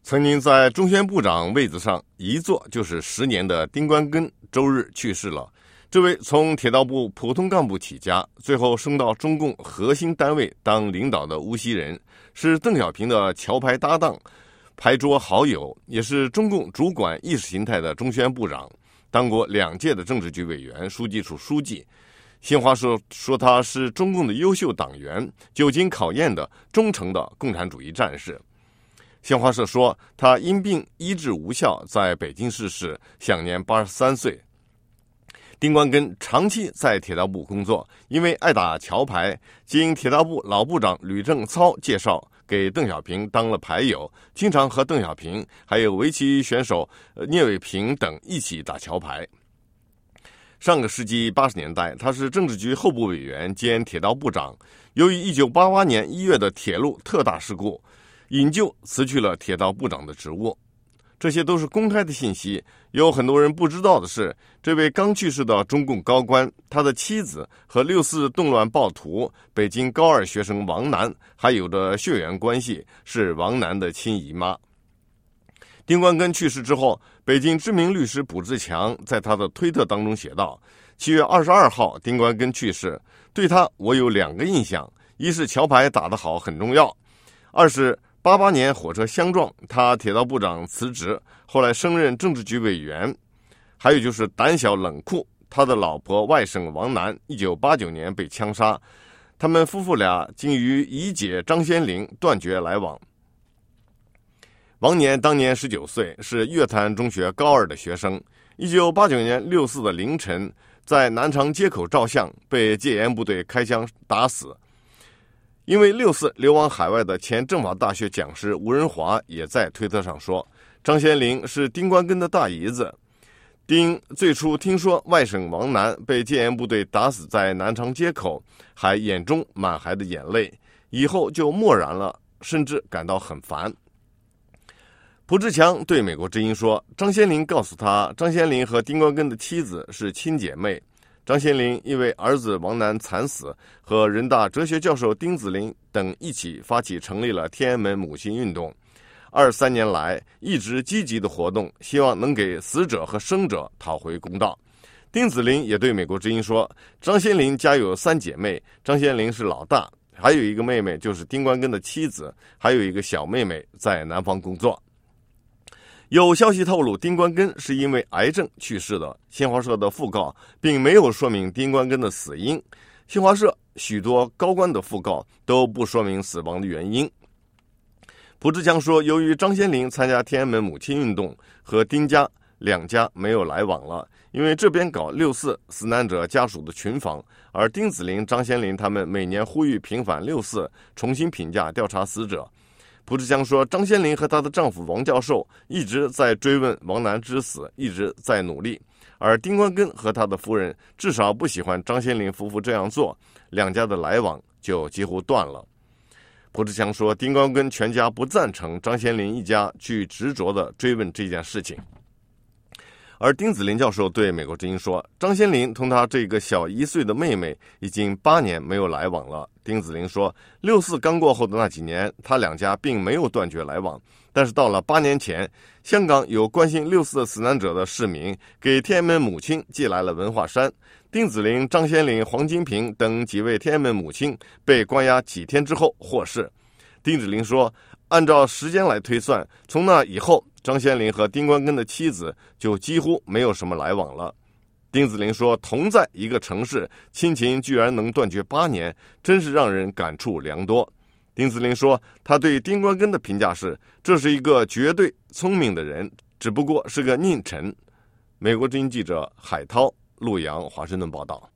曾经在中宣部长位子上一坐就是10年的丁关根周日去世了。这位从铁道部普通干部起家，最后升到中共核心单位当领导的无锡人，是邓小平的桥牌搭档、牌桌好友，也是中共主管意识形态的中宣部长，当过2届的政治局委员、书记处书记。新华社说他是中共的优秀党员，久经考验的忠诚的共产主义战士。新华社说他因病医治无效，在北京逝世，享年83岁。丁关根长期在铁道部工作，因为爱打桥牌，经铁道部老部长吕正操介绍，给邓小平当了牌友，经常和邓小平还有围棋选手聂卫平等一起打桥牌。上个世纪80年代，他是政治局候补委员兼铁道部长。由于1988年1月的铁路特大事故，引咎辞去了铁道部长的职务。这些都是公开的信息。有很多人不知道的是，这位刚去世的中共高官，他的妻子和6·4动乱暴徒北京高2学生王楠还有着血缘关系，是王楠的亲姨妈。丁关根去世之后，北京知名律师卜志强在他的推特当中写道：7月22号丁关根去世，对他我有2个印象，一是桥牌打得好很重要，二是88年火车相撞，他铁道部长辞职，后来升任政治局委员。还有就是胆小冷酷，他的老婆外甥王楠1989年被枪杀，他们夫妇俩竟与姨姐张先玲断绝来往。王年当年19岁，是乐坛中学高2的学生。1989年6·4的凌晨，在南长街口照相，被戒严部队开枪打死。因为6·4流亡海外的前政法大学讲师吴仁华也在推特上说，张先玲是丁关根的大姨子。丁最初听说外甥王楠被戒严部队打死在南长街口，还眼中满含的眼泪，以后就漠然了，甚至感到很烦。卜志强对美国之音说，张先玲告诉他，张先玲和丁关根的妻子是亲姐妹。张先玲因为儿子王楠惨死，和人大哲学教授丁子霖等一起发起成立了天安门母亲运动。23年来一直积极的活动，希望能给死者和生者讨回公道。丁子霖也对美国之音说，张先玲家有3姐妹，张先玲是老大，还有一个妹妹就是丁关根的妻子，还有一个小妹妹在南方工作。有消息透露，丁关根是因为癌症去世的。新华社的讣告并没有说明丁关根的死因，新华社许多高官的讣告都不说明死亡的原因。卜志强说，由于张先玲参加天安门母亲运动，和丁家2家没有来往了，因为这边搞6·4死难者家属的群访，而丁子霖、张先玲他们每年呼吁平反6·4，重新评价调查死者。卜志强说，张先玲和她的丈夫王教授一直在追问王楠之死，一直在努力，而丁关根和他的夫人至少不喜欢张先玲夫妇这样做，2家的来往就几乎断了。卜志强说，丁关根全家不赞成张先玲一家去执着地追问这件事情。而丁子霖教授对美国之音说，张先玲同他这个小1岁的妹妹已经8年没有来往了。丁子霖说，6·4刚过后的那几年，他2家并没有断绝来往，但是到了8年前，香港有关心6·4死难者的市民给天安门母亲寄来了文化衫。丁子霖、张先玲、黄金平等几位天安门母亲被关押几天之后获释。丁子霖说，按照时间来推算，从那以后，张先玲和丁关根的妻子就几乎没有什么来往了。丁子霖说，同在一个城市，亲情居然能断绝8年，真是让人感触良多。丁子霖说，他对丁关根的评价是，这是一个绝对聪明的人，只不过是个佞臣。美国之音记者海涛、陆洋华盛顿报道。